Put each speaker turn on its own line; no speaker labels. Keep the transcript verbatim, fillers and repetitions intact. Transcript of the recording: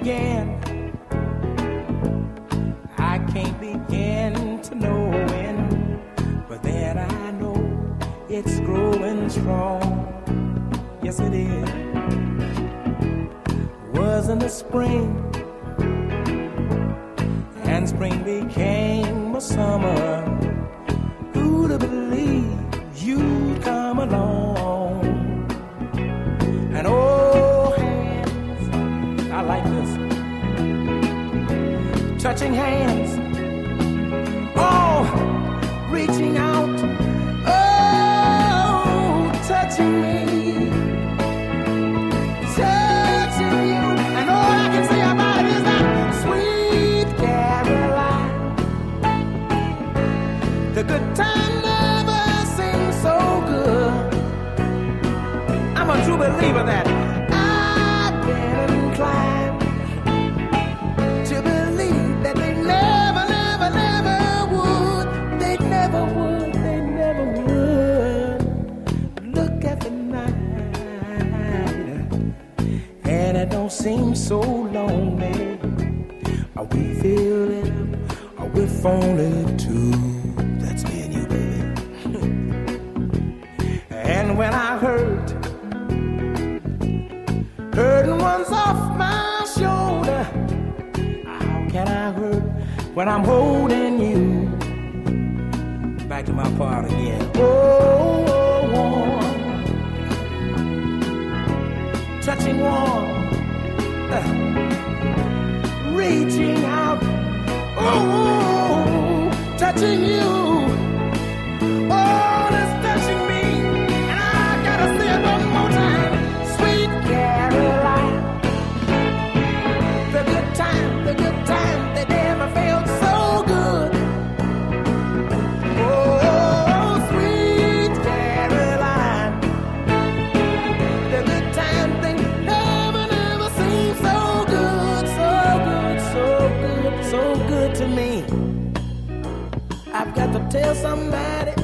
began. I can't begin to know when, but then I know it's growing strong. Yes, it is. Was in the spring, and spring became a summer. Who'd have believed you'd come along? And oh, hands, I like this. Touching hands, oh, reaching out, oh, touching me, touching you, and all I can say about it is that sweet Caroline. The good time never seems so good. I'm a true believer that I've been inclined to believe that they never, never, never would. They never would, they never would. Look at the night, and it don't seem so lonely. Are we feeling, are we falling too? That's me and you, baby. And when I hurt, hurting one's off my shoulder. How can I hurt when I'm holding you? Back to my part again. Oh, warm, touching warm, uh, reaching out. Oh, touching you. Oh, that's touching me. And I gotta say it one more time. Sweet Caroline. The good time, the good time that never felt so good. Oh, sweet Caroline. The good time thing never, never seemed so good, so good, so good, so good to me. I've got to tell somebody